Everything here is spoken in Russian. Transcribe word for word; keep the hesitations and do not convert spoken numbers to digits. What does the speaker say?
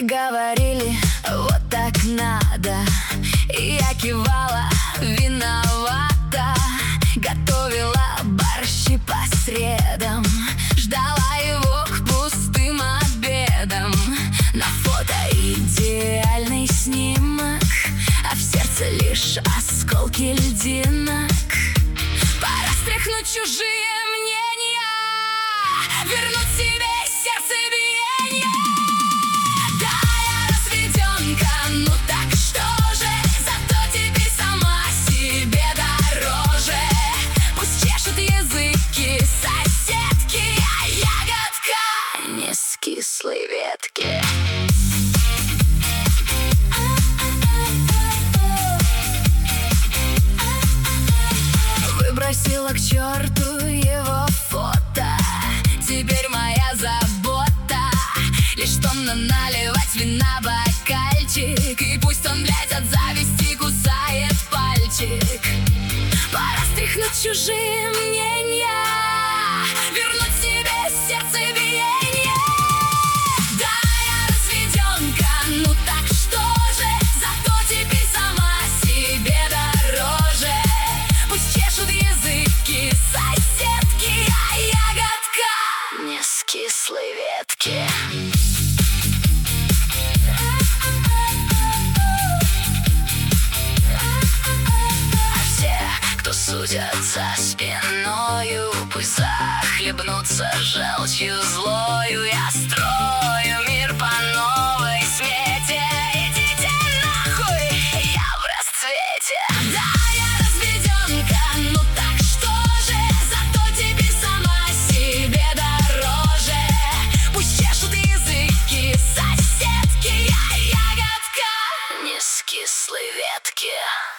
Все говорили, вот так надо, и я кивала, виновата. Готовила борщи по средам, ждала его к пустым обедам. На фото идеальный снимок, а в сердце лишь осколки льдинок. Пора стряхнуть чужие мнения, вернуть себе сердце биение. Да, я разведенка, ну так что же, зато теперь сама себе дороже. Пусть чешут языки соседки, а ягодка не с кислой ветки. Выбросила к черту его фото, теперь моя забота лишь томно наливать вина бокальчик. И пусть он, блядь, от зависти кусает пальчик. Пора стряхнуть чужие мнения, вернуть себе сердце биение. Да, я разведенка, ну так что же, зато теперь сама себе дороже. Пусть чешут языки соседки, а ягодка не с кислой ветки. А все, кто судят за спиною, пусть захлебнутся желчью злою. Я строю мир по новой смете, идите нахуй, я в расцвете. Да, я разведенка, ну так что же, зато теперь сама себе дороже. Пусть чешут языки соседки, а ягодка не с кислой ветки.